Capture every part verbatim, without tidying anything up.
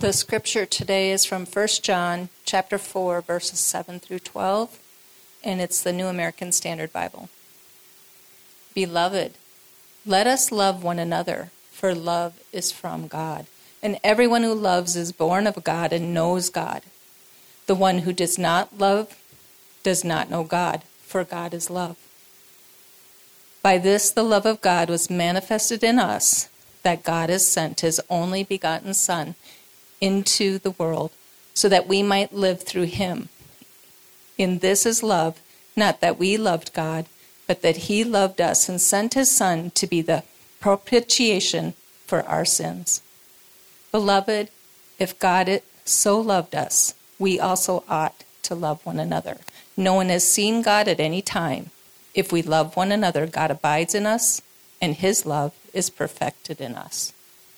The scripture today is from First John chapter four, verses seven through twelve, and it's the New American Standard Bible. Beloved, let us love one another, for love is from God. And everyone who loves is born of God and knows God. The one who does not love does not know God, for God is love. By this the love of God was manifested in us, that God has sent his only begotten Son into the world, so that we might live through him. In this is love, not that we loved God, but that he loved us and sent his Son to be the propitiation for our sins. Beloved, if God so loved us, we also ought to love one another. No one has seen God at any time. If we love one another, God abides in us, and his love is perfected in us.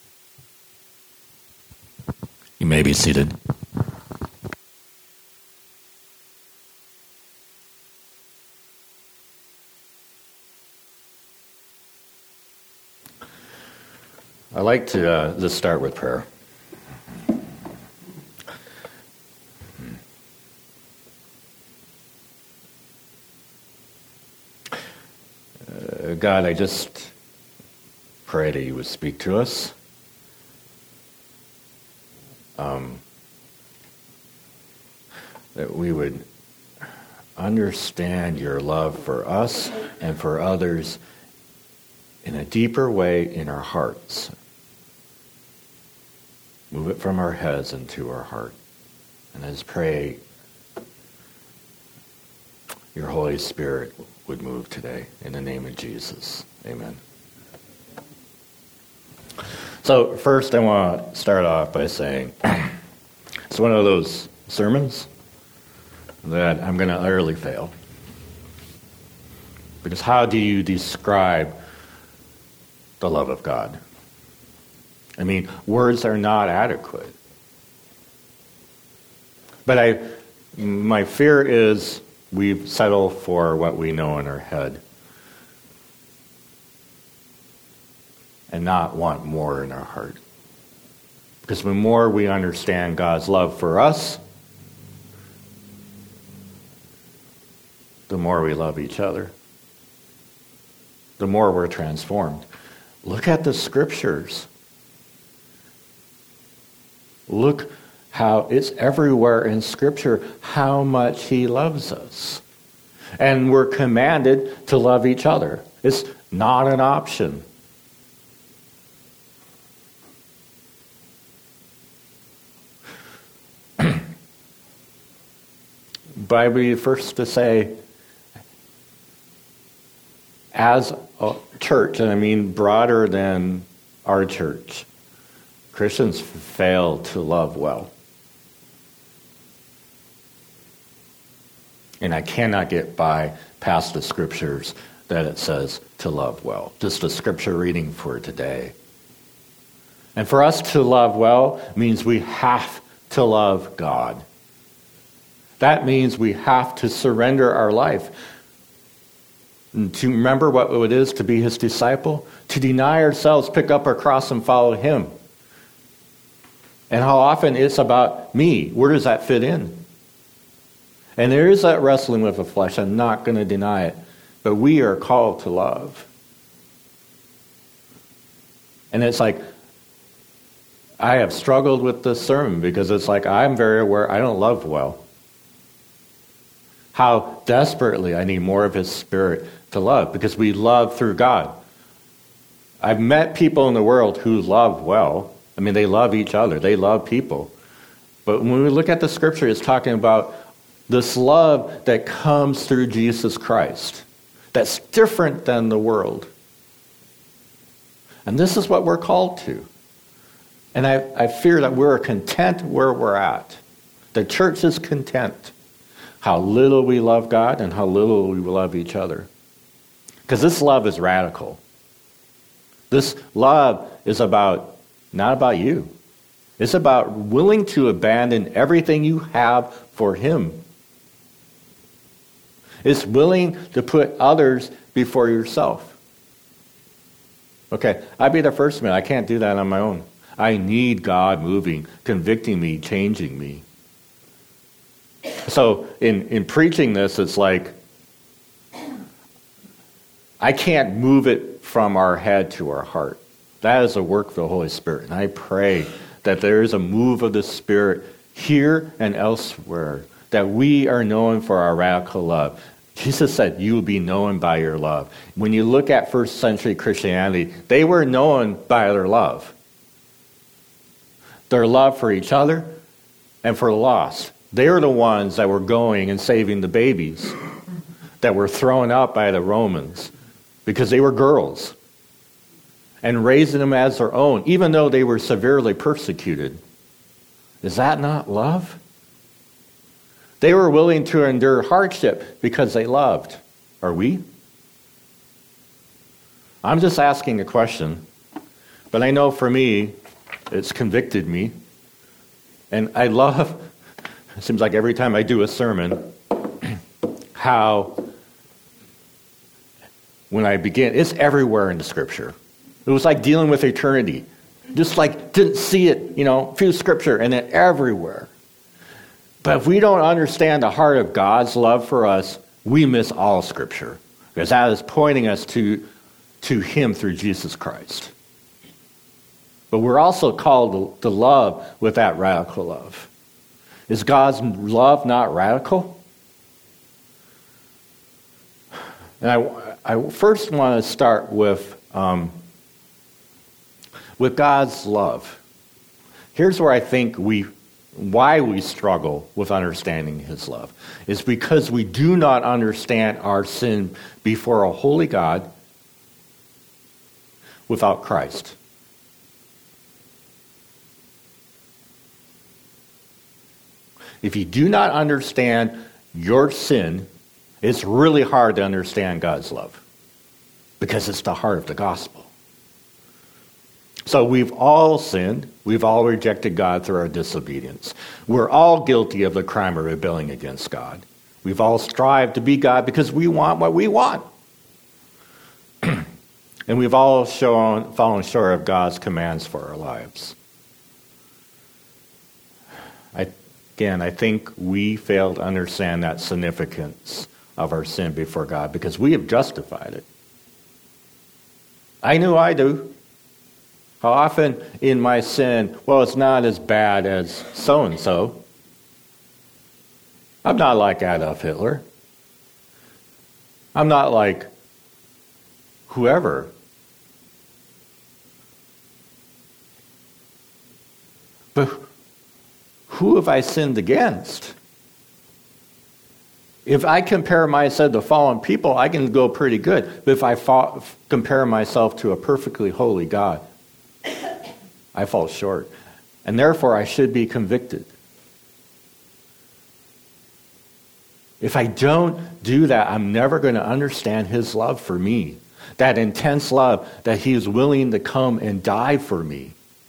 You may be seated. I like to uh, just start with prayer. Uh, God, I just pray that you would speak to us. Um, that we would understand your love for us and for others in a deeper way in our hearts. Move it from our heads into our heart. And I just pray your Holy Spirit would move today in the name of Jesus. Amen. So first I want to start off by saying it's one of those sermons that I'm going to utterly fail. Because how do you describe the love of God? I mean, words are not adequate. But I, my fear is we settle for what we know in our head and not want more in our heart. Because the more we understand God's love for us, the more we love each other, the more we're transformed. Look at the scriptures. Look how it's everywhere in Scripture how much he loves us. And we're commanded to love each other. It's not an option. But I'd be the first to say, as a church, and I mean broader than our church, Christians fail to love well. And I cannot get by past the scriptures that it says to love well. Just a scripture reading for today. And for us to love well means we have to love God. That means we have to surrender our life. And to remember what it is to be his disciple, to deny ourselves, pick up our cross and follow him. And how often it's about me. Where does that fit in? And there is that wrestling with the flesh. I'm not going to deny it. But we are called to love. And it's like, I have struggled with this sermon because it's like I'm very aware I don't love well. How desperately I need more of his Spirit to love, because we love through God. I've met people in the world who love well. I mean, they love each other. They love people. But when we look at the scripture, it's talking about this love that comes through Jesus Christ. That's different than the world. And this is what we're called to. And I, I fear that we're content where we're at. The church is content. How little we love God and how little we love each other. Because this love is radical. This love is about, not about you. It's about willing to abandon everything you have for him. It's willing to put others before yourself. Okay, I'd be the first man. I can't do that on my own. I need God moving, convicting me, changing me. So in, in preaching this, it's like, I can't move it from our head to our heart. That is a work of the Holy Spirit. And I pray that there is a move of the Spirit here and elsewhere, that we are known for our radical love. Jesus said, you will be known by your love. When you look at first century Christianity, they were known by their love. Their love for each other and for the lost. They were the ones that were going and saving the babies that were thrown out by the Romans because they were girls, and raising them as their own, even though they were severely persecuted. Is that not love? They were willing to endure hardship because they loved. Are we? I'm just asking a question, but I know for me, it's convicted me. And I love, it seems like every time I do a sermon, how when I begin, it's everywhere in the Scripture. It was like dealing with eternity. Just like didn't see it, you know, through Scripture, and then everywhere. But if we don't understand the heart of God's love for us, we miss all Scripture. Because that is pointing us to, to Him through Jesus Christ. But we're also called to, to love with that radical love. Is God's love not radical? And I, I first want to start with, um, with God's love. Here's where I think we, why we struggle with understanding His love. Is because we do not understand our sin before a holy God without Christ. If you do not understand your sin, it's really hard to understand God's love because it's the heart of the gospel. So we've all sinned. We've all rejected God through our disobedience. We're all guilty of the crime of rebelling against God. We've all strived to be God because we want what we want. And we've all shown, fallen short of God's commands for our lives. I, again, I think we fail to understand that significance of our sin before God because we have justified it. I knew I do. How often in my sin, well, it's not as bad as so-and-so. I'm not like Adolf Hitler. I'm not like whoever. But who have I sinned against? If I compare myself to fallen people, I can go pretty good. But if I fa- compare myself to a perfectly holy God, I fall short. And therefore, I should be convicted. If I don't do that, I'm never going to understand His love for me. That intense love that He is willing to come and die for me.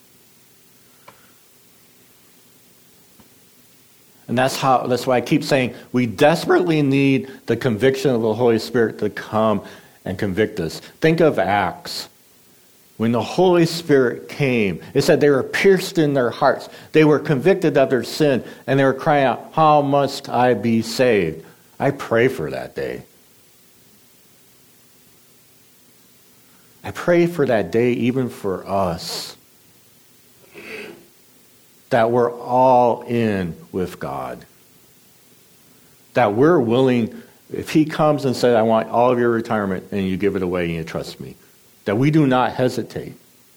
And that's how. That's why I keep saying we desperately need the conviction of the Holy Spirit to come and convict us. Think of Acts. When the Holy Spirit came, it said they were pierced in their hearts. They were convicted of their sin, and they were crying out, "How must I be saved?" I pray for that day. I pray for that day even for us. That we're all in with God. That we're willing, if He comes and says, "I want all of your retirement," and you give it away and you trust me. That we do not hesitate.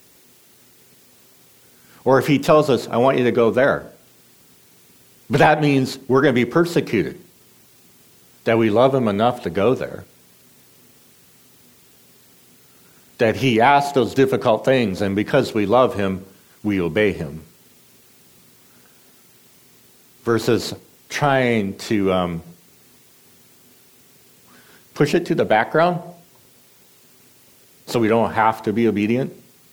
Or if He tells us, "I want you to go there." But that means we're going to be persecuted. That we love Him enough to go there. That He asks those difficult things, and because we love Him, we obey Him. Versus trying to um, push it to the background so we don't have to be obedient.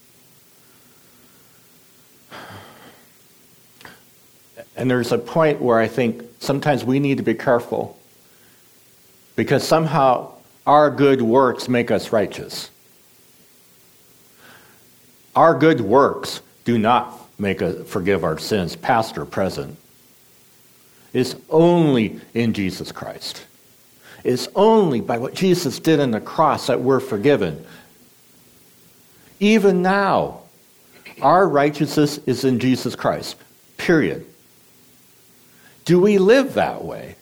And there's a point where I think sometimes we need to be careful because somehow our good works make us righteous. Our good works do not make a, forgive our sins, past or present. It's only in Jesus Christ. It's only by what Jesus did on the cross that we're forgiven. Even now, our righteousness is in Jesus Christ. Period. Do we live that way?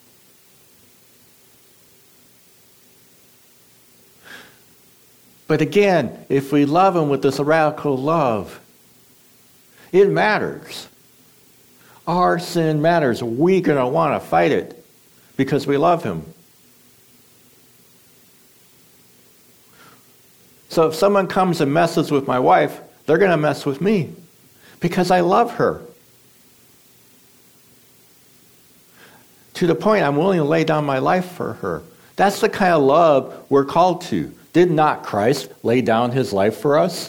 But again, if we love him with this radical love, it matters. Our sin matters. We're going to want to fight it because we love him. So if someone comes and messes with my wife, they're going to mess with me because I love her. To the point I'm willing to lay down my life for her. That's the kind of love we're called to. Did not Christ lay down his life for us?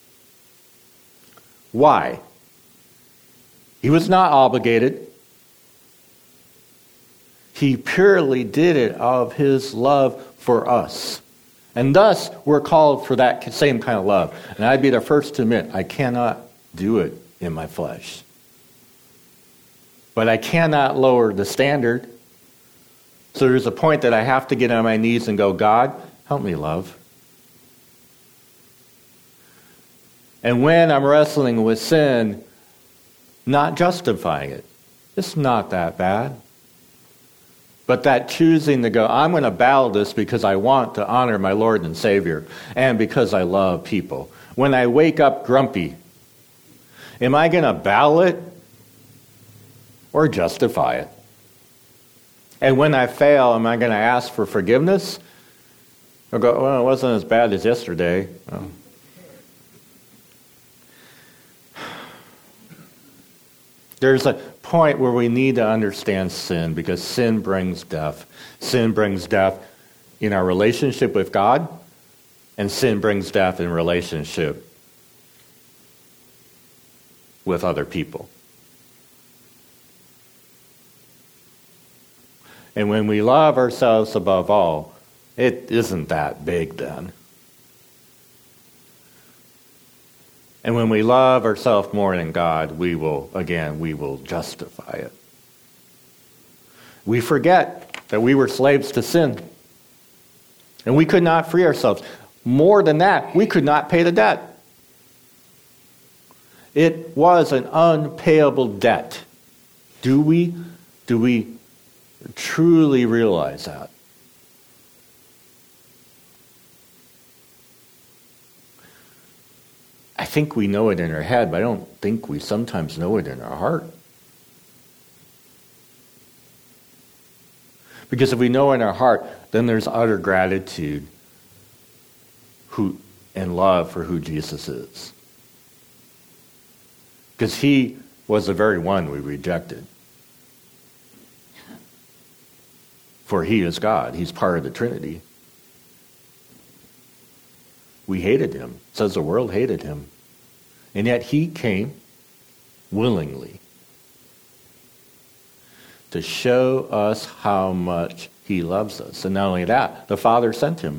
Why? He was not obligated. He purely did it out of his love for us. And thus, we're called for that same kind of love. And I'd be the first to admit, I cannot do it in my flesh. But I cannot lower the standard. So there's a point that I have to get on my knees and go, God, help me love. And when I'm wrestling with sin, not justifying it. It's not that bad. But that choosing to go, I'm going to battle this because I want to honor my Lord and Savior and because I love people. When I wake up grumpy, am I going to battle it or justify it? And when I fail, am I going to ask for forgiveness? Or go, well, it wasn't as bad as yesterday. Oh. There's a point where we need to understand sin because sin brings death. Sin brings death in our relationship with God, and sin brings death in relationship with other people. And when we love ourselves above all, it isn't that big then. And when we love ourselves more than God, we will, again, we will justify it. We forget that we were slaves to sin. And we could not free ourselves. More than that, we could not pay the debt. It was an unpayable debt. Do we, do we truly realize that? I think we know it in our head, but I don't think we sometimes know it in our heart. Because if we know in our heart, then there's utter gratitude who, and love for who Jesus is. Because he was the very one we rejected. For he is God. He's part of the Trinity. We hated him. It says the world hated him. And yet he came willingly to show us how much he loves us. And not only that, the Father sent him.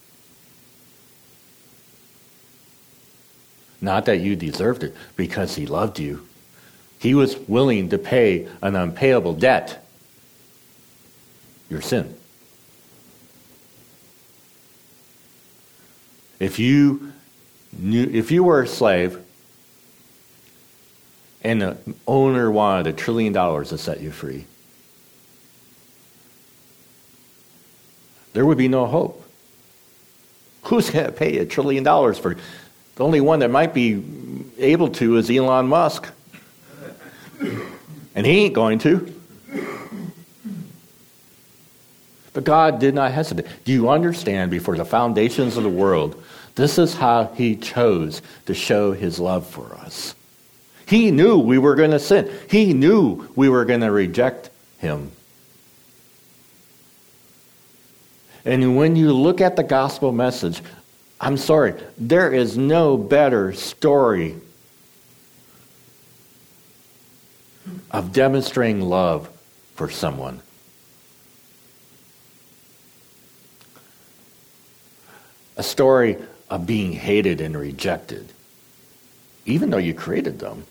Not that you deserved it, because he loved you. He was willing to pay an unpayable debt, your sin. If you knew, if you were a slave and the owner wanted a trillion dollars to set you free, there would be no hope. Who's going to pay a trillion dollars for? The only one that might be able to is Elon Musk. And he ain't going to. But God did not hesitate. Do you understand, before the foundations of the world, this is how he chose to show his love for us. He knew we were going to sin. He knew we were going to reject him. And when you look at the gospel message, I'm sorry, there is no better story of demonstrating love for someone. A story of being hated and rejected. even though you created them.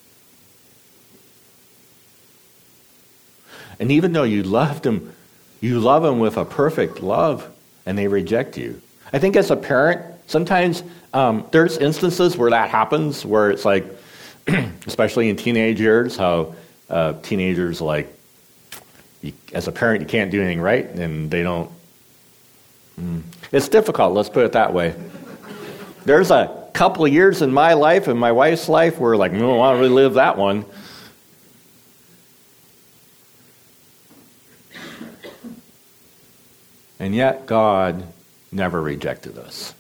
And even though you loved them, you love them with a perfect love, and they reject you. I think as a parent, sometimes um, there's instances where that happens, where it's like, especially in teenage years, how uh, teenagers like, you, as a parent, you can't do anything right, and they don't. Mm, it's difficult, let's put it that way. There's a couple of years in my life and my wife's life where like, we don't want to relive that one. And yet God never rejected us.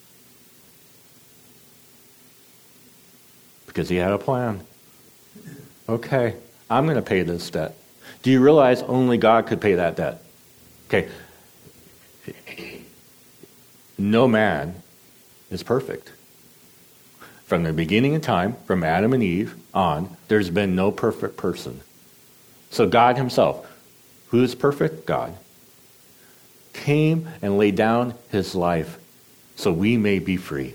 Because he had a plan. Okay, I'm going to pay this debt. Do you realize only God could pay that debt? Okay. No man is perfect. From the beginning of time, from Adam and Eve on, there's been no perfect person. So God himself, who is perfect? God, came and laid down his life so we may be free.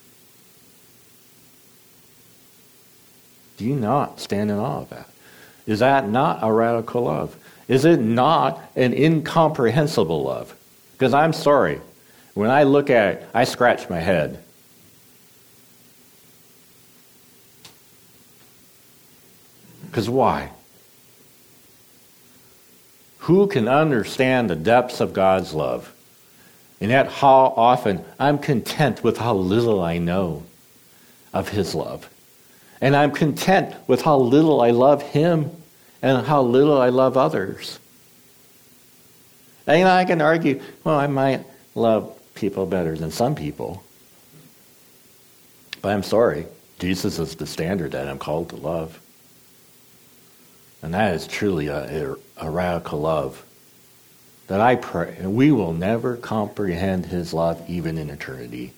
Do you not stand in awe of that? Is that not a radical love? Is it not an incomprehensible love? Because I'm sorry, when I look at it, I scratch my head. Because why? Who can understand the depths of God's love? And yet how often I'm content with how little I know of his love. And I'm content with how little I love him and how little I love others. And you know, I can argue, well, I might love people better than some people. But I'm sorry, Jesus is the standard that I'm called to love. And that is truly a, a, a radical love that I pray, and we will never comprehend his love even in eternity.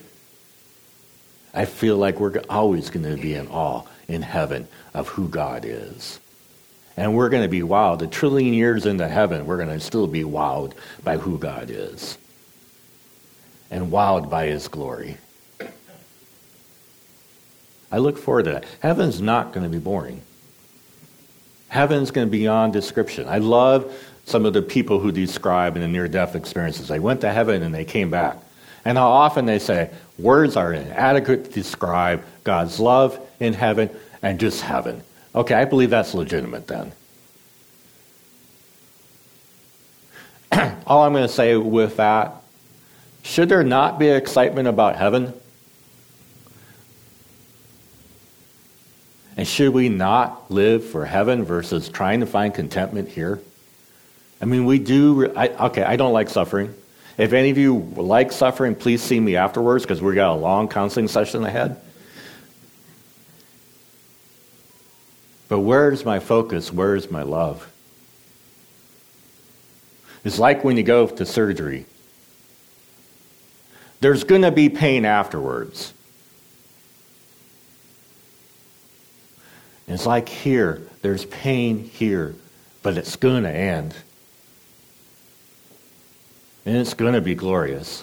I feel like we're always going to be in awe in heaven of who God is. And we're going to be wowed. A trillion years into heaven, we're going to still be wowed by who God is. And wowed by his glory. I look forward to that. Heaven's not going to be boring. Heaven's going to be beyond description. I love some of the people who describe in the near-death experiences. They went to heaven and they came back. And how often they say, words are inadequate to describe God's love in heaven and just heaven. Okay, I believe that's legitimate then. All I'm going to say with that, should there not be excitement about heaven? And should we not live for heaven versus trying to find contentment here? I mean, we do, I, okay, I don't like suffering. If any of you like suffering, please see me afterwards because we've got a long counseling session ahead. But where's my focus? Where's my love? It's like when you go to surgery. There's going to be pain afterwards. It's like here. There's pain here, but it's going to end. And it's going to be glorious.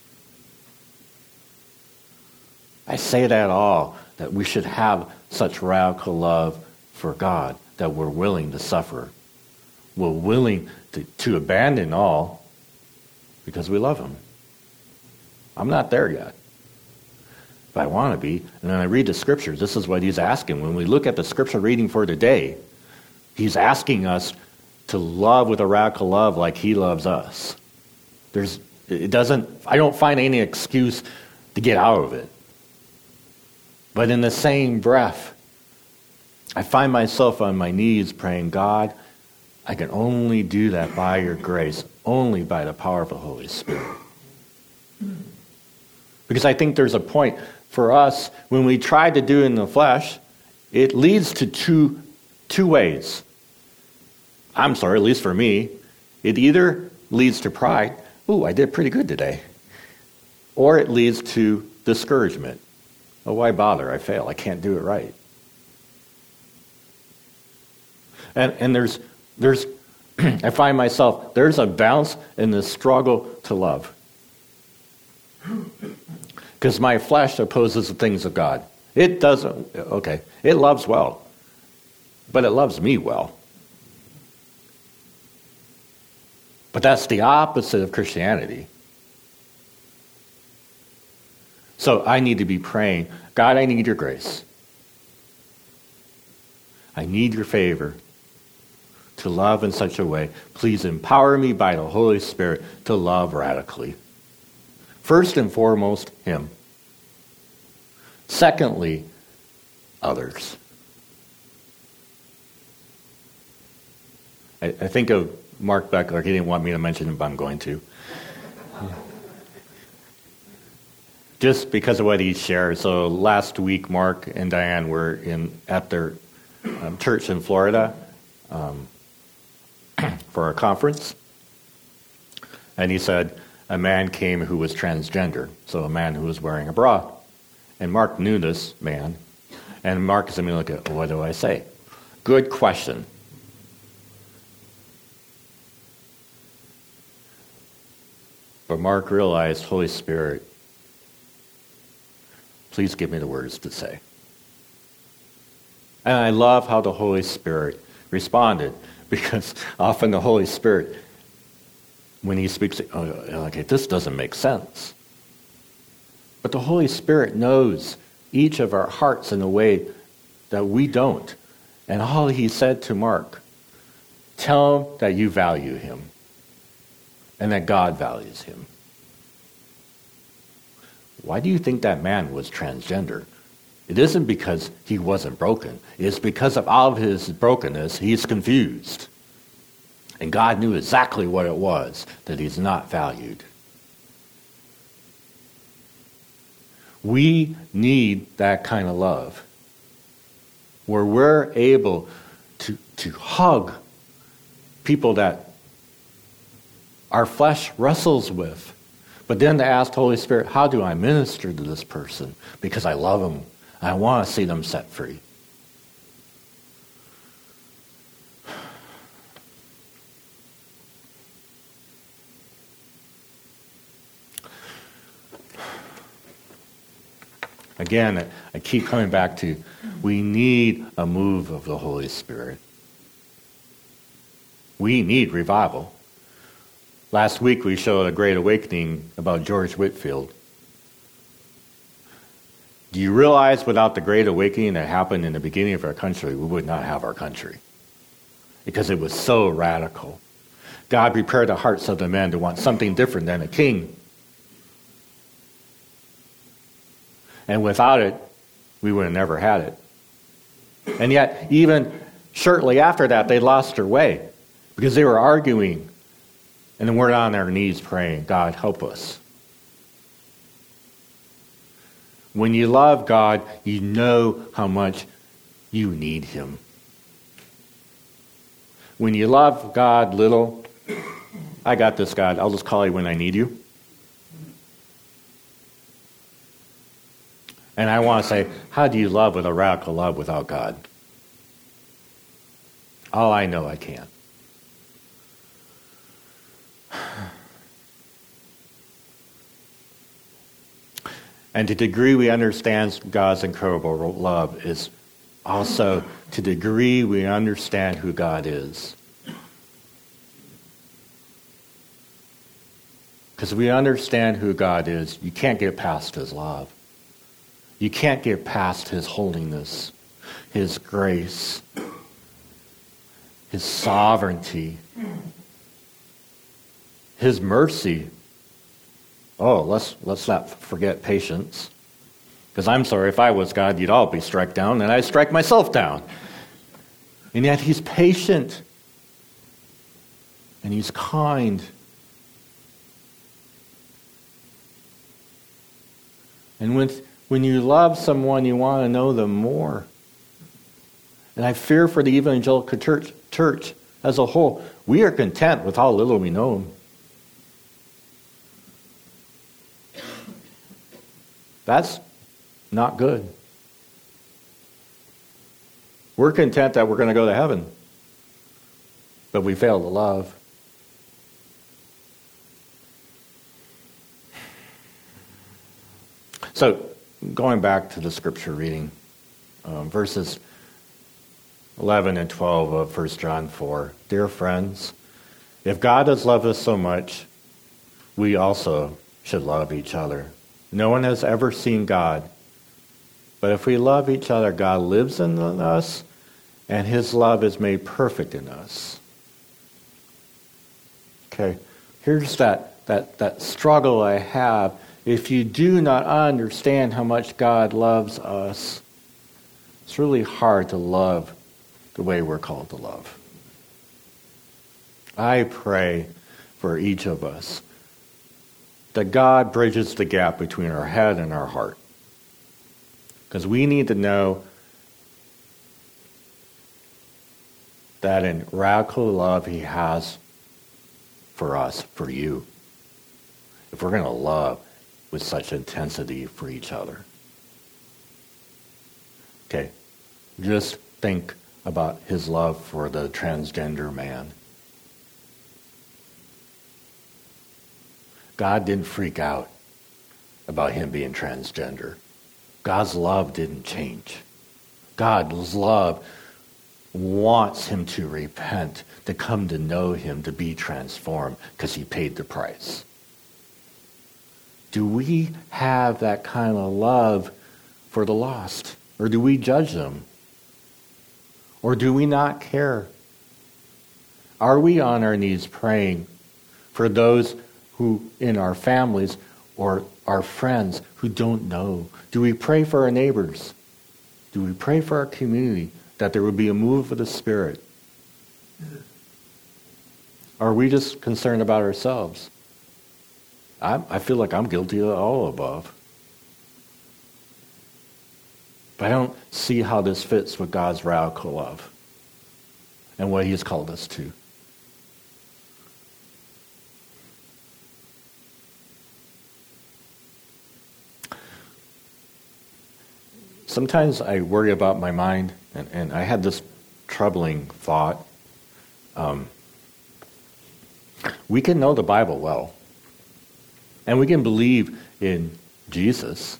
I say that all, that we should have such radical love for God, that we're willing to suffer. We're willing to, to abandon all because we love him. I'm not there yet. But I want to be. And then I read the scriptures. This is what he's asking. When we look at the scripture reading for today, he's asking us to love with a radical love like he loves us. There's, it doesn't, I don't find any excuse to get out of it. But in the same breath, I find myself on my knees praying, God, I can only do that by your grace, only by the power of the Holy Spirit. Because I think there's a point for us, when we try to do it in the flesh, it leads to two, two ways. I'm sorry, at least for me, it either leads to pride. Ooh, I did pretty good today. Or it leads to discouragement. Oh, why bother? I fail. I can't do it right. And and there's there's I find myself, there's a balance in the struggle to love. Because my flesh opposes the things of God. It doesn't, okay, it loves well, but it loves me well. But that's the opposite of Christianity. So I need to be praying, God, I need your grace. I need your favor to love in such a way. Please empower me by the Holy Spirit to love radically. First and foremost, him. Secondly, others. I, I think of Mark Beckler. He didn't want me to mention him, but I'm going to. Just because of what he shared. So last week, Mark and Diane were in at their um, church in Florida um, for a conference. And he said a man came who was transgender, so a man who was wearing a bra. And Mark knew this man. And Mark is immediately like, what do I say? Good question. But Mark realized, Holy Spirit, please give me the words to say. And I love how the Holy Spirit responded, because often the Holy Spirit, when he speaks, oh, okay, this doesn't make sense. But the Holy Spirit knows each of our hearts in a way that we don't. And all he said to Mark, tell him that you value him and that God values him. Why do you think that man was transgender? It isn't because he wasn't broken. It's because of all of his brokenness, he's confused. And God knew exactly what it was that he's not valued. We need that kind of love where we're able to, to hug people that our flesh wrestles with, but then to ask the Holy Spirit, how do I minister to this person? Because I love them. I want to see them set free. Again, I keep coming back to, we need a move of the Holy Spirit. We need revival. Last week we showed a great awakening about George Whitefield. Do you realize without the great awakening that happened in the beginning of our country, we would not have our country? Because it was so radical. God prepared the hearts of the men to want something different than a king. And without it, we would have never had it. And yet, even shortly after that, they lost their way because they were arguing. And then we're on our knees praying, God, help us. When you love God, you know how much you need him. When you love God little, I got this, God. I'll just call you when I need you. And I want to say, how do you love with a radical love without God? Oh, I know I can't. And to the degree we understand God's incredible love is also to the degree we understand who God is. Because if we understand who God is, you can't get past his love. You can't get past his holiness, his grace, his sovereignty, his mercy. Oh, let's let's not forget patience. Because I'm sorry, if I was God, you'd all be struck down, and I'd strike myself down. And yet he's patient. And he's kind. And when, when you love someone, you want to know them more. And I fear for the evangelical church, church as a whole. We are content with how little we know him. That's not good. We're content that we're going to go to heaven, but we fail to love. So, going back to the scripture reading, um, verses eleven and twelve of First John four. Dear friends, if God has loved us so much, we also should love each other. No one has ever seen God, but if we love each other, God lives in us, and his love is made perfect in us. Okay, here's that, that, that struggle I have. If you do not understand how much God loves us, it's really hard to love the way we're called to love. I pray for each of us that God bridges the gap between our head and our heart. Because we need to know that in radical love he has for us, for you, if we're going to love with such intensity for each other. Okay, just think about his love for the transgender man. God didn't freak out about him being transgender. God's love didn't change. God's love wants him to repent, to come to know him, to be transformed, because he paid the price. Do we have that kind of love for the lost? Or do we judge them? Or do we not care? Are we on our knees praying for those who in our families or our friends who don't know? Do we pray for our neighbors? Do we pray for our community that there would be a move of the Spirit? Are we just concerned about ourselves? I, I feel like I'm guilty of all above. But I don't see how this fits with God's radical love and what he's called us to. Sometimes I worry about my mind, and, and I had this troubling thought. Um, we can know the Bible well, and we can believe in Jesus,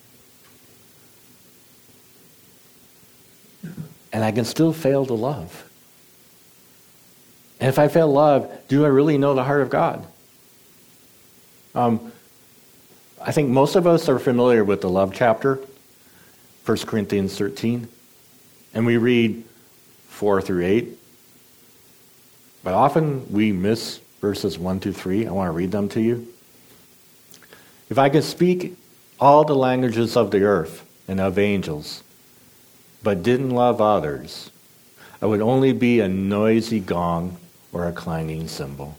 and I can still fail to love. And if I fail to love, do I really know the heart of God? Um, I think most of us are familiar with the love chapter, First Corinthians thirteen, and we read four through eight. But often we miss verses one through three. I want to read them to you. If I could speak all the languages of the earth and of angels, but didn't love others, I would only be a noisy gong or a clanging cymbal.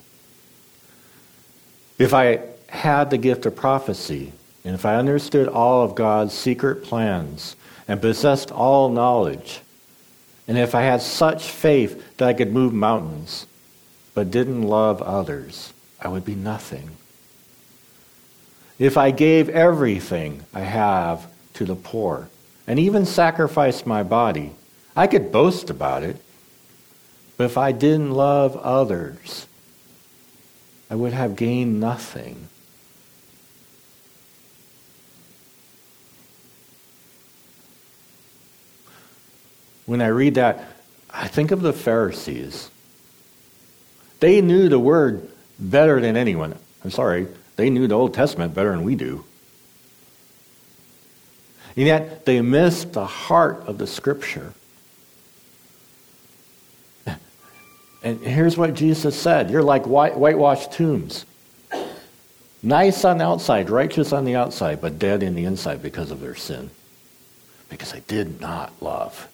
If I had the gift of prophecy, and if I understood all of God's secret plans and possessed all knowledge, and if I had such faith that I could move mountains, but didn't love others, I would be nothing. If I gave everything I have to the poor, and even sacrificed my body, I could boast about it. But if I didn't love others, I would have gained nothing. When I read that, I think of the Pharisees. They knew the word better than anyone. I'm sorry, they knew the Old Testament better than we do. And yet they missed the heart of the Scripture. And here's what Jesus said. You're like white, whitewashed tombs. Nice on the outside, righteous on the outside, but dead in the inside because of their sin. Because they did not love.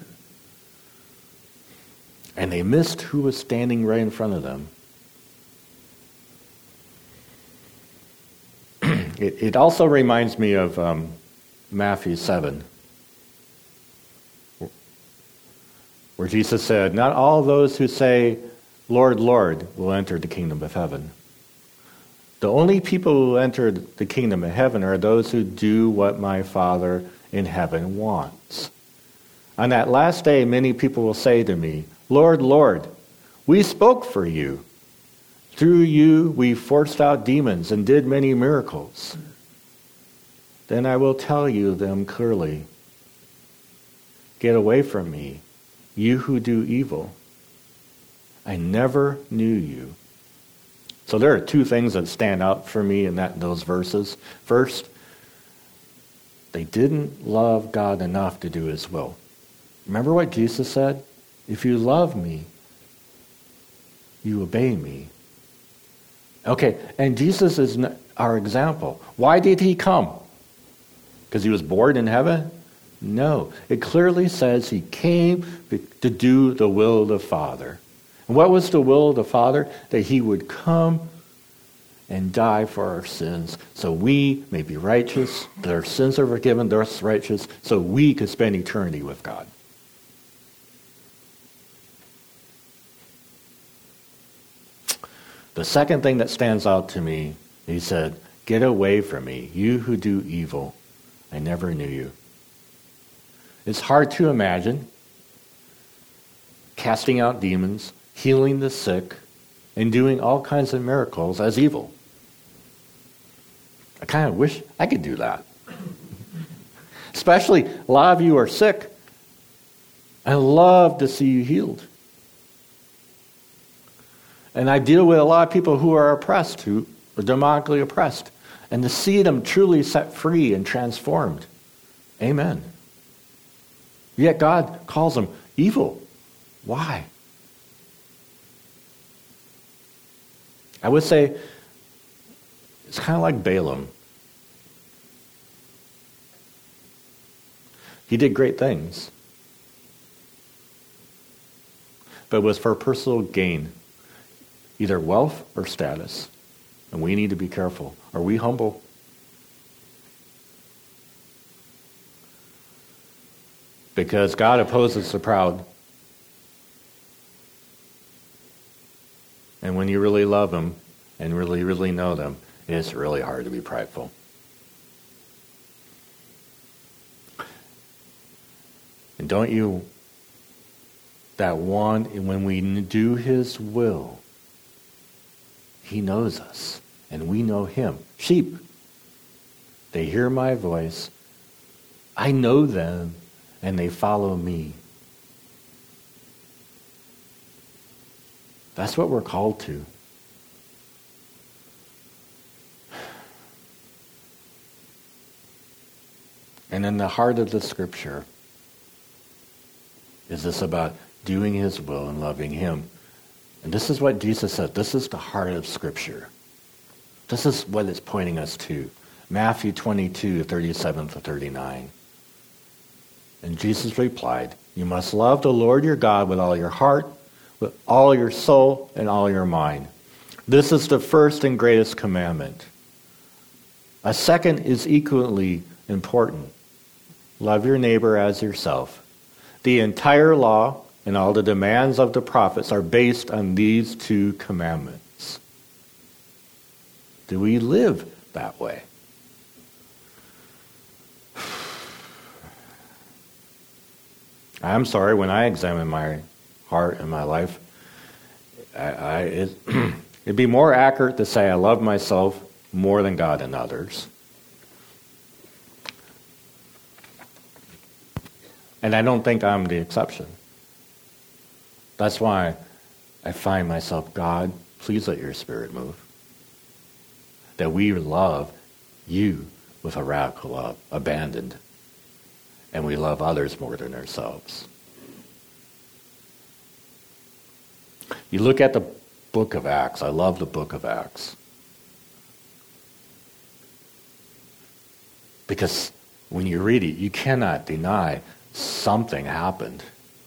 And they missed who was standing right in front of them. it, it also reminds me of um, Matthew seven, where Jesus said, not all those who say, Lord, Lord, will enter the kingdom of heaven. The only people who will enter the kingdom of heaven are those who do what my Father in heaven wants. On that last day, many people will say to me, Lord, Lord, we spoke for you. Through you we forced out demons and did many miracles. then I will tell you them clearly. Get away from me, you who do evil. I never knew you. So there are two things that stand out for me in that those verses. First, they didn't love God enough to do his will. Remember what Jesus said? If you love me, you obey me. Okay, and Jesus is our example. Why did he come? Because he was born in heaven? No. It clearly says he came to do the will of the Father. And what was the will of the Father? That he would come and die for our sins so we may be righteous, that our sins are forgiven, thus righteous, so we could spend eternity with God. The second thing that stands out to me, he said, get away from me, you who do evil. I never knew you. It's hard to imagine casting out demons, healing the sick, and doing all kinds of miracles as evil. I kind of wish I could do that. Especially, a lot of you are sick. I love to see you healed. And I deal with a lot of people who are oppressed, who are demonically oppressed. And to see them truly set free and transformed. Amen. Yet God calls them evil. Why? I would say it's kind of like Balaam. He did great things. But it was for personal gain. Either wealth or status. And we need to be careful. Are we humble? Because God opposes the proud. And when you really love them and really, really know them, it's really hard to be prideful. And don't you, that one, when we do his will, he knows us and we know him. Sheep, they hear my voice. I know them and they follow me. That's what we're called to. And in the heart of the scripture is this about doing his will and loving him. And this is what Jesus said. This is the heart of scripture. This is what it's pointing us to. Matthew twenty-two, thirty-seven to thirty-nine. And Jesus replied, you must love the Lord your God with all your heart, with all your soul, and all your mind. This is the first and greatest commandment. A second is equally important. Love your neighbor as yourself. The entire law and all the demands of the prophets are based on these two commandments. Do we live that way? I'm sorry, when I examine my heart and my life, I, I, it, it'd be more accurate to say I love myself more than God and others. And I don't think I'm the exception. That's why I find myself, God, please let your spirit move. That we love you with a radical love, abandoned. And we love others more than ourselves. You look at the book of Acts. I love the book of Acts. Because when you read it, you cannot deny something happened.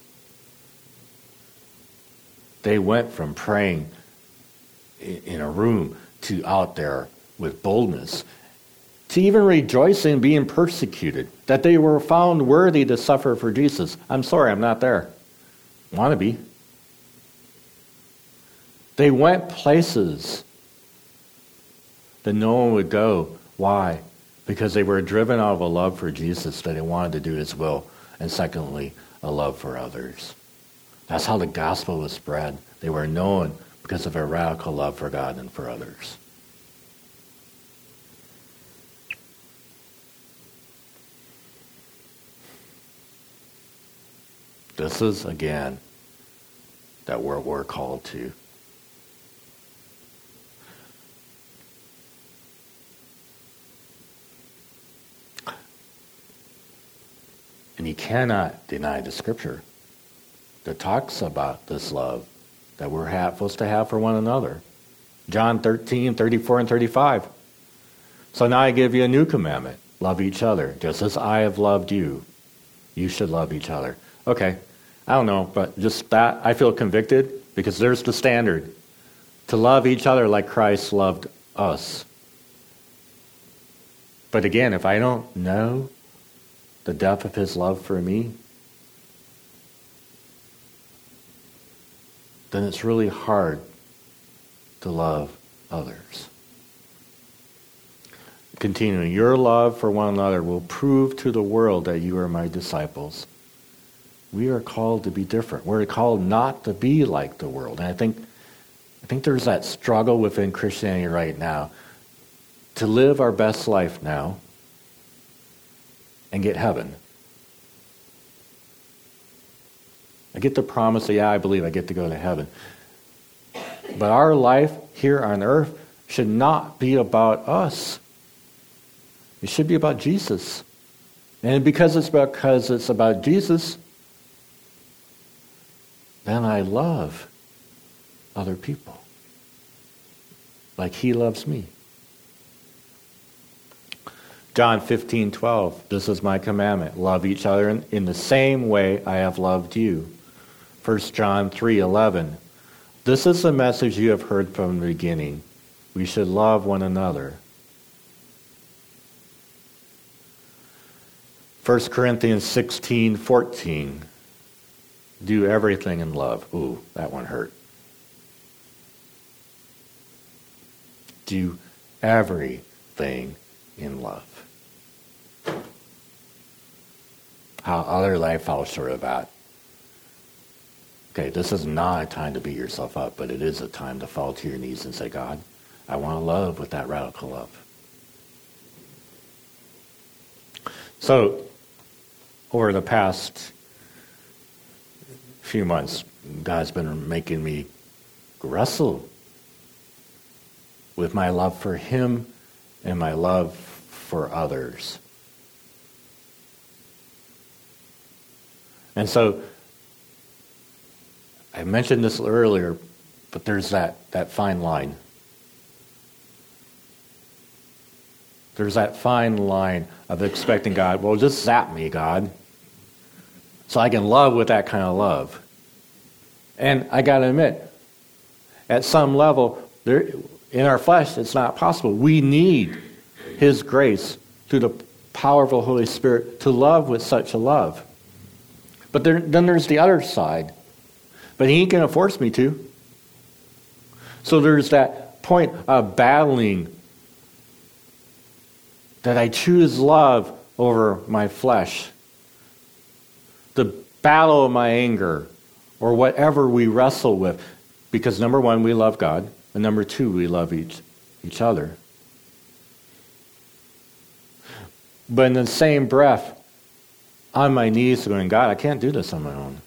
They went from praying in a room to out there with boldness, to even rejoicing in being persecuted, that they were found worthy to suffer for Jesus. I'm sorry, I'm not there. Want to be. They went places that no one would go. Why? Because they were driven out of a love for Jesus, that they wanted to do his will, and secondly, a love for others. That's how the gospel was spread. They were known because of a radical love for God and for others. this is, again, that what we're called to. And you cannot deny the scripture that talks about this love that we're have, supposed to have for one another. John thirteen, thirty-four and thirty-five. So now I give you a new commandment. Love each other. Just as I have loved you, you should love each other. Okay, I don't know, but just that, I feel convicted because there's the standard. To love each other like Christ loved us. But again, if I don't know the depth of his love for me, then it's really hard to love others. Continuing, your love for one another will prove to the world that you are my disciples. We are called to be different. We're called not to be like the world. And I think, I think there's that struggle within Christianity right now to live our best life now and get heaven. I get the promise that, yeah, I believe I get to go to heaven. But our life here on earth should not be about us. It should be about Jesus. And because it's because it's about Jesus, then I love other people like he loves me. John fifteen, twelve, this is my commandment. Love each other in, in the same way I have loved you. First John three, eleven, this is the message you have heard from the beginning. We should love one another. First Corinthians sixteen, fourteen, do everything in love. Ooh, that one hurt. Do everything in love. How other life falls short of that. Okay, this is not a time to beat yourself up, but it is a time to fall to your knees and say, God, I want to love with that radical love. So, over the past few months, God's been making me wrestle with my love for him and my love for others. And so, I mentioned this earlier, but there's that, that fine line. There's that fine line of expecting God, well, just zap me, God, so I can love with that kind of love. And I got to admit, at some level, there, in our flesh, it's not possible. We need his grace through the powerful Holy Spirit to love with such a love. But there, then there's the other side. But he ain't going to force me to. So there's that point of battling that I choose love over my flesh. The battle of my anger or whatever we wrestle with. Because number one, we love God. And number two, we love each, each other. But in the same breath, on my knees going, God, I can't do this on my own.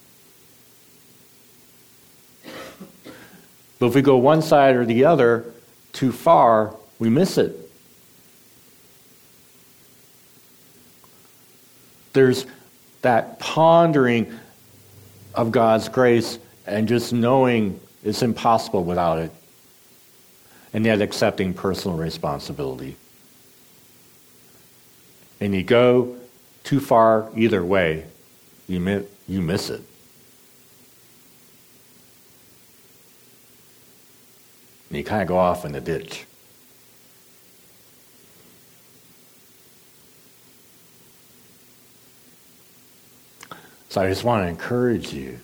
But if we go one side or the other too far, we miss it. There's that pondering of God's grace and just knowing it's impossible without it. And yet accepting personal responsibility. And you go too far either way, you miss, you miss it. And you kind of go off in the ditch. So I just want to encourage you.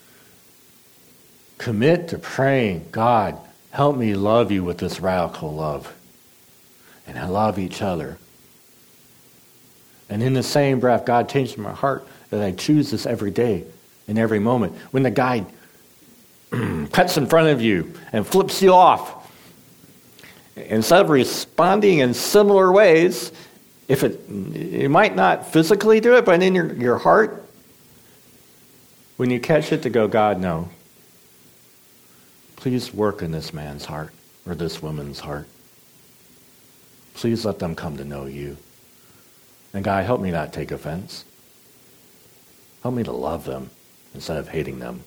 Commit to praying, God, help me love you with this radical love. And I love each other. And in the same breath, God changed my heart that I choose this every day, in every moment. When the guy cuts in front of you and flips you off, instead of responding in similar ways, if it, you might not physically do it, but in your, your heart, When you catch it, to go, God, no. Please work in this man's heart or this woman's heart. Please let them come to know you. And God, help me not take offense. Help me to love them instead of hating them.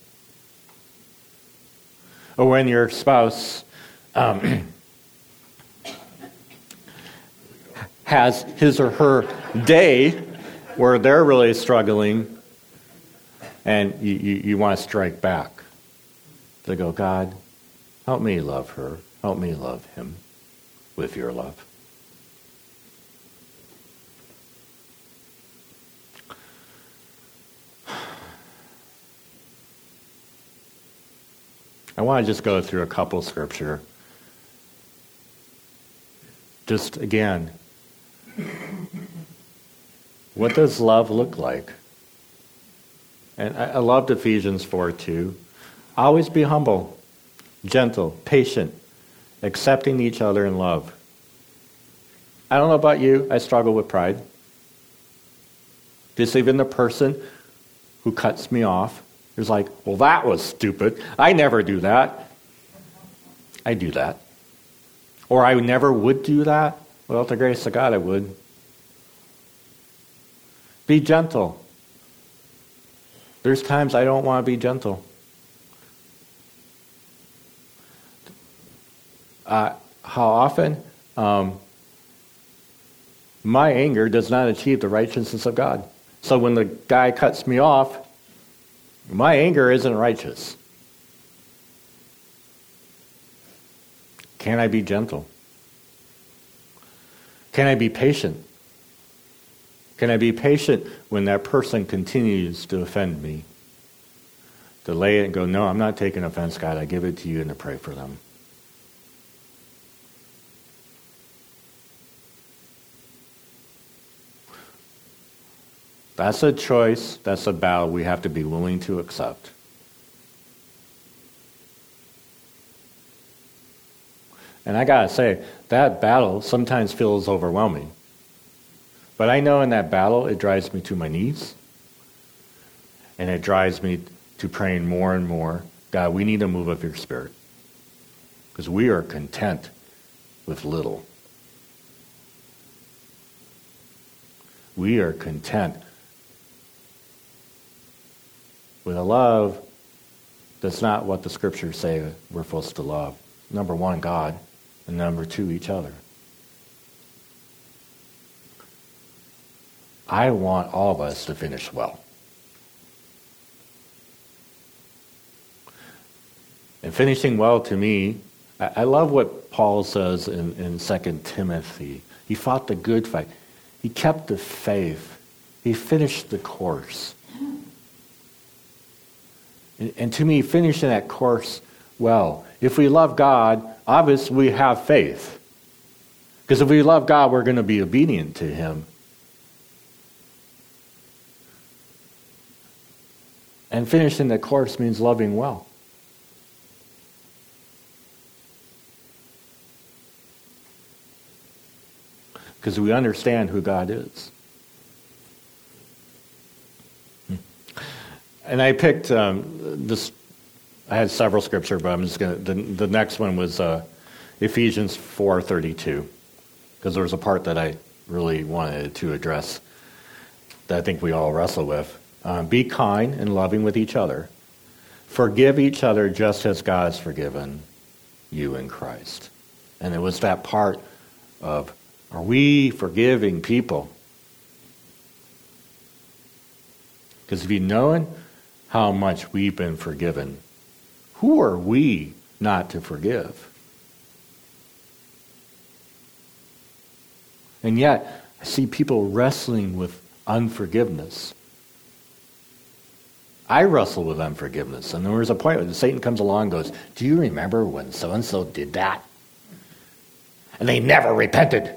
Or when your spouse um, has his or her day where they're really struggling and you, you, you want to strike back. To go, God, help me love her. Help me love him with your love. I want to just go through a couple scripture. Just again, what does love look like? And I, I loved Ephesians four two. Always be humble, gentle, patient, accepting each other in love. I don't know about you, I struggle with pride. Just even the person who cuts me off is like, well, that was stupid. I never do that. I do that. Or I never would do that. Well, with the grace of God, I would. Be gentle. There's times I don't want to be gentle. Uh, how often? Um, my anger does not achieve the righteousness of God. So when the guy cuts me off, my anger isn't righteous. Can I be gentle? Can I be patient? Can I be patient when that person continues to offend me? To lay it and go, no, I'm not taking offense, God. I give it to you, and to pray for them. That's a choice. That's a battle we have to be willing to accept. And I got to say, that battle sometimes feels overwhelming. But I know in that battle, it drives me to my knees. And it drives me to praying more and more, God, we need a move of your Spirit. Because we are content with little. We are content with a love that's not what the scriptures say we're supposed to love. Number one, God, and number two, each other. I want all of us to finish well. And finishing well to me, I, I love what Paul says in, in Second Timothy. He fought the good fight. He kept the faith. He finished the course. And to me, finishing that course well. If we love God, obviously we have faith. Because if we love God, we're going to be obedient to him. And finishing the course means loving well. Because we understand who God is. And I picked um, this, I had several scripture, but I'm just going to, the, the next one was uh, Ephesians four thirty-two, because there was a part that I really wanted to address that I think we all wrestle with. Um, Be kind and loving with each other. Forgive each other just as God has forgiven you in Christ. And it was that part of, are we forgiving people? Because if you know how much we've been forgiven, who are we not to forgive? And yet, I see people wrestling with unforgiveness. I wrestle with unforgiveness. And there was a point when Satan comes along and goes, do you remember when so-and-so did that? And they never repented.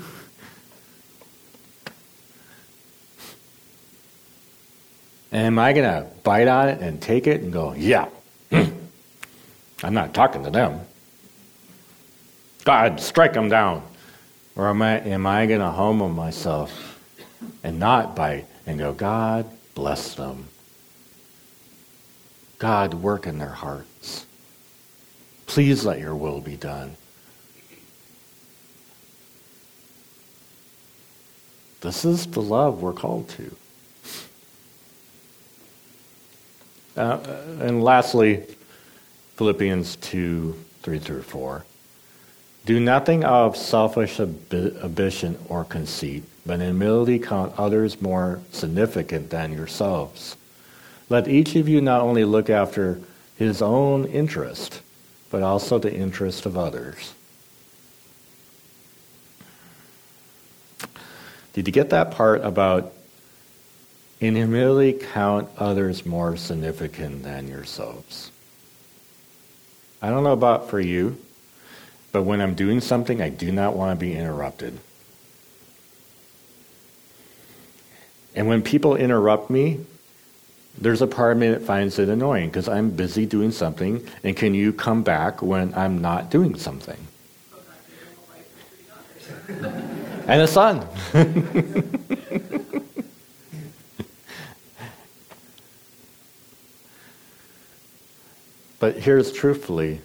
And am I going to bite on it and take it and go, yeah, I'm not talking to them. God, strike them down. Or am I, am I going to humble myself and not bite and go, God, bless them. God, work in their hearts. Please let your will be done. This is the love we're called to. Uh, and lastly, Philippians two, three through four. Do nothing of selfish ambition or conceit, but in humility count others more significant than yourselves. Let each of you not only look after his own interest, but also the interest of others. Did you get that part about in humility count others more significant than yourselves? I don't know about for you, but when I'm doing something, I do not want to be interrupted. And when people interrupt me, there's a part of me that finds it annoying because I'm busy doing something, and can you come back when I'm not doing something? And a son. But here's truthfully,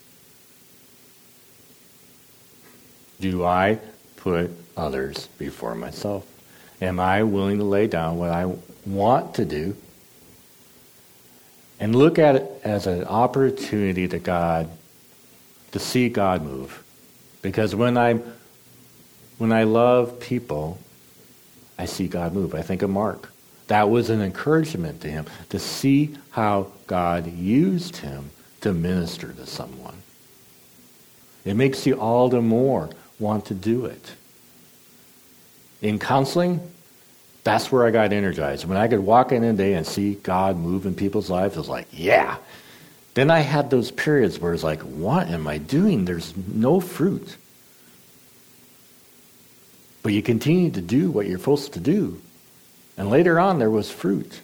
do I put others before myself? Am I willing to lay down what I want to do and look at it as an opportunity to God, to see God move? Because when I'm when I love people, I see God move. I think of Mark. That was an encouragement to him to see how God used him to minister to someone. It makes you all the more want to do it. In counseling, that's where I got energized. When I could walk in a day and see God move in people's lives, it was like, yeah. Then I had those periods where it's like, what am I doing? There's no fruit. But you continue to do what you're supposed to do. And later on, there was fruit.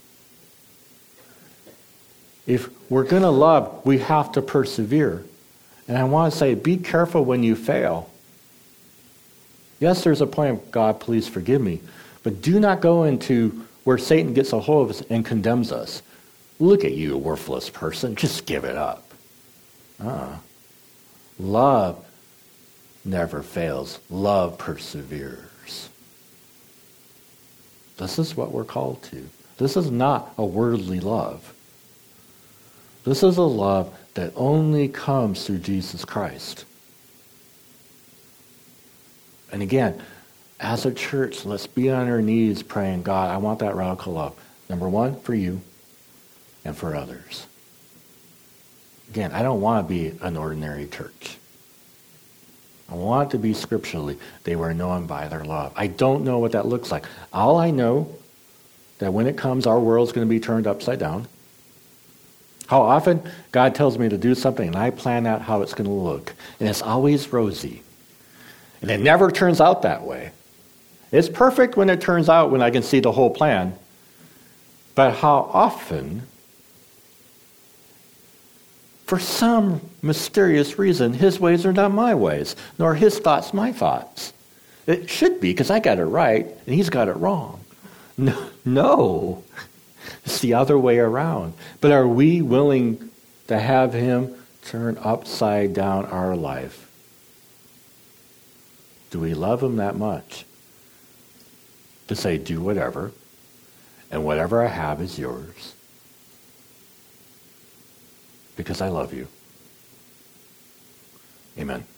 If we're going to love, we have to persevere. And I want to say, be careful when you fail. Yes, there's a point of, God, please forgive me. But do not go into where Satan gets a hold of us and condemns us. Look at you, worthless person. Just give it up. Uh-uh. Love never fails. Love perseveres. This is what we're called to. This is not a worldly love. This is a love that only comes through Jesus Christ. And again, as a church, let's be on our knees praying, God, I want that radical love. Number one, for you and for others. Again, I don't want to be an ordinary church. I want to be scripturally. They were known by their love. I don't know what that looks like. All I know that when it comes, our world's going to be turned upside down. How often God tells me to do something and I plan out how it's going to look. And it's always rosy. And it never turns out that way. It's perfect when it turns out when I can see the whole plan. But how often, for some mysterious reason, his ways are not my ways, nor his thoughts my thoughts. It should be, because I got it right, and he's got it wrong. No, no, it's the other way around. But are we willing to have him turn upside down our life? Do we love him that much to say, do whatever, and whatever I have is yours? Because I love you. Amen.